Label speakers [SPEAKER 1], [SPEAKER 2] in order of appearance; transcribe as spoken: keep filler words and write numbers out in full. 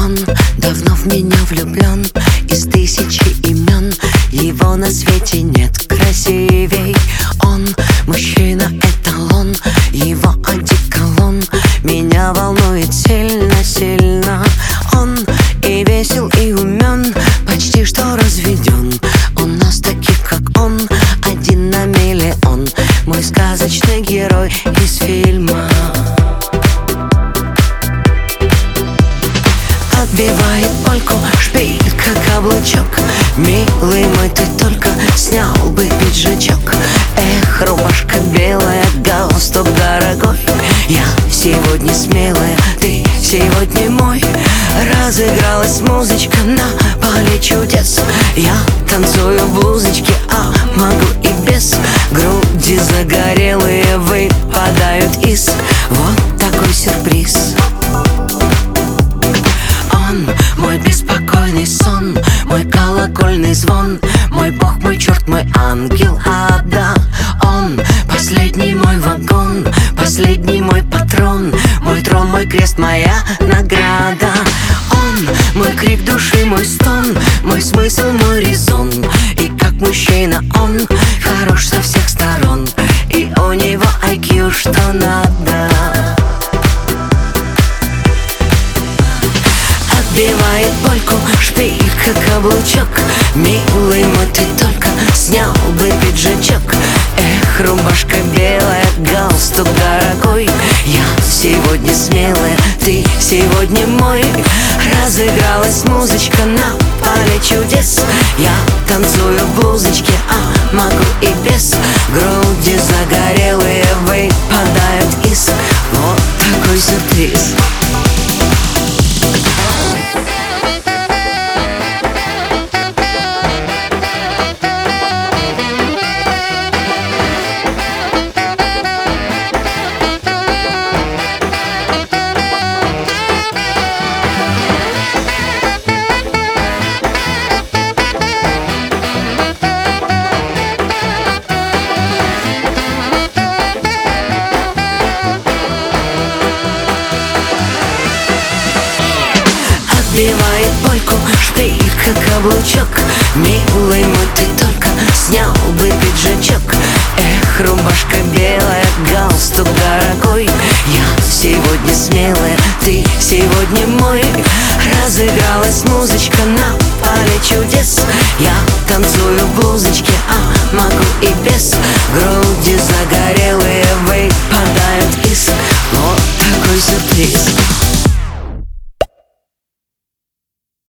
[SPEAKER 1] Он давно в меня влюблен, из тысячи имен его на свете нет красивей. Он мужчина-эталон, его одеколон меня волнует сильно-сильно. Он и весел, и умен, почти что разведен. У нас таких, как он, один на миллион. Мой сказочный герой из фильма. Отбивает польку, шпилька, каблучок. Милый мой, ты только снял бы пиджачок. Эх, рубашка белая, галстук дорогой. Я сегодня смелая, ты сегодня мой. Разыгралась музычка на поле чудес. Я танцую в блузочке, а могу и без. Груди загорелые выпадают из. Вот такой сюрприз. Он мой беспокойный сон, мой колокольный звон, мой бог, мой черт, мой ангел ада. Он последний мой вагон, последний мой патрон, мой трон, мой крест, моя награда. Он мой крик души, мой стон, мой смысл, мой резон. И как мужчина он хорош со всех сторон, и у него ай кью что надо. Отбивает польку, шпилька, каблучок. Милый мой, ты только снял бы пиджачок. Эх, рубашка белая, галстук дорогой. Я сегодня смелая, ты сегодня мой. Разыгралась музычка на поле чудес. Я танцую в блузочке, а могу и без. Груди загорелые выпадают из. Вот такой сюрприз. Отбивает польку, шпилька, каблучок. Милый мой, ты только снял бы пиджачок. Эх, рубашка белая, галстук дорогой. Я сегодня смелая, ты сегодня мой. Разыгралась музычка на поле чудес. Я танцую в блузочке, а могу и без. Груди загорелые выпадают из. Вот такой сюрприз.